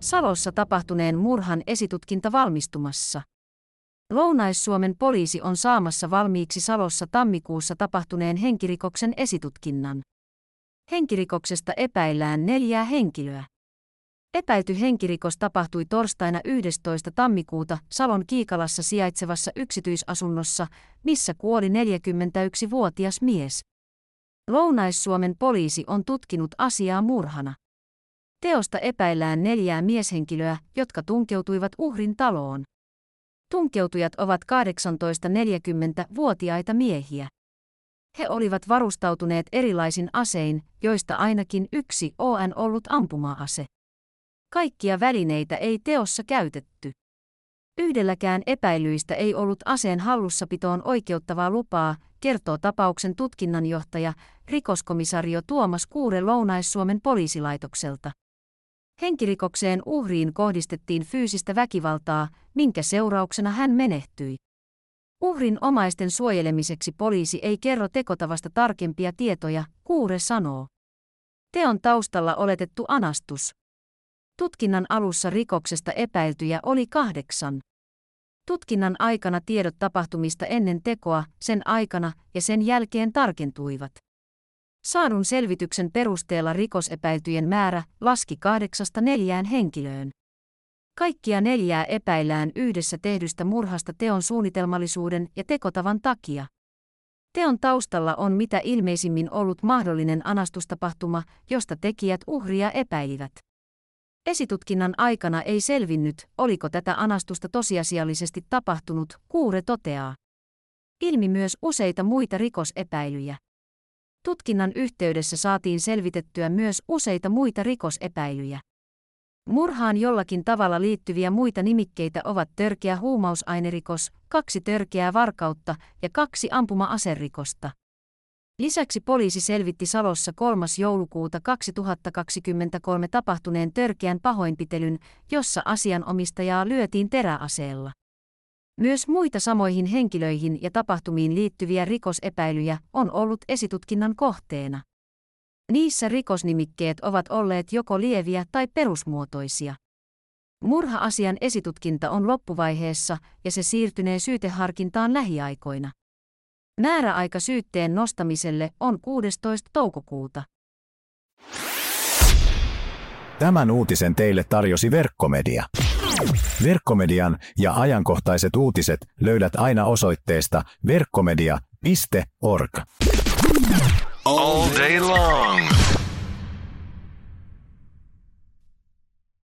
Salossa tapahtuneen murhan esitutkinta valmistumassa. Lounais-Suomen poliisi on saamassa valmiiksi Salossa tammikuussa tapahtuneen henkirikoksen esitutkinnan. Henkirikoksesta epäillään 4 henkilöä. Epäilty henkirikos tapahtui torstaina 11. tammikuuta Salon Kiikalassa sijaitsevassa yksityisasunnossa, missä kuoli 41-vuotias mies. Lounais-Suomen poliisi on tutkinut asiaa murhana. Teosta epäillään 4 mieshenkilöä, jotka tunkeutuivat uhrin taloon. Tunkeutujat ovat 18–40-vuotiaita miehiä. He olivat varustautuneet erilaisin asein, joista ainakin yksi on ollut ampuma-ase. Kaikkia välineitä ei teossa käytetty. Yhdelläkään epäilyistä ei ollut aseen hallussapitoon oikeuttavaa lupaa, kertoo tapauksen tutkinnanjohtaja, rikoskomisario Tuomas Kuure Lounais-Suomen poliisilaitokselta. Henkirikokseen uhriin kohdistettiin fyysistä väkivaltaa, minkä seurauksena hän menehtyi. Uhrin omaisten suojelemiseksi poliisi ei kerro tekotavasta tarkempia tietoja, Kuure sanoo. Teon taustalla oletettu anastus. Tutkinnan alussa rikoksesta epäiltyjä oli 8. Tutkinnan aikana tiedot tapahtumista ennen tekoa, sen aikana ja sen jälkeen tarkentuivat. Saadun selvityksen perusteella rikosepäiltyjen määrä laski 8–4 henkilöön. Kaikkia 4 epäillään yhdessä tehdystä murhasta teon suunnitelmallisuuden ja tekotavan takia. Teon taustalla on mitä ilmeisimmin ollut mahdollinen anastustapahtuma, josta tekijät uhria epäilivät. Esitutkinnan aikana ei selvinnyt, oliko tätä anastusta tosiasiallisesti tapahtunut, Kuure toteaa. Ilmi myös useita muita rikosepäilyjä. Tutkinnan yhteydessä saatiin selvitettyä myös useita muita rikosepäilyjä. Murhaan jollakin tavalla liittyviä muita nimikkeitä ovat törkeä huumausainerikos, 2 törkeää varkautta ja 2 ampuma-aserikosta. Lisäksi poliisi selvitti Salossa 3. joulukuuta 2023 tapahtuneen törkeän pahoinpitelyn, jossa asianomistajaa lyötiin teräaseella. Myös muita samoihin henkilöihin ja tapahtumiin liittyviä rikosepäilyjä on ollut esitutkinnan kohteena. Niissä rikosnimikkeet ovat olleet joko lieviä tai perusmuotoisia. Murha-asian esitutkinta on loppuvaiheessa ja se siirtynee syyteharkintaan lähiaikoina. Määräaika syytteen nostamiselle on 16. toukokuuta. Tämän uutisen teille tarjosi Verkkomedia. Verkkomedian ja ajankohtaiset uutiset löydät aina osoitteesta verkkomedia.org. All day long.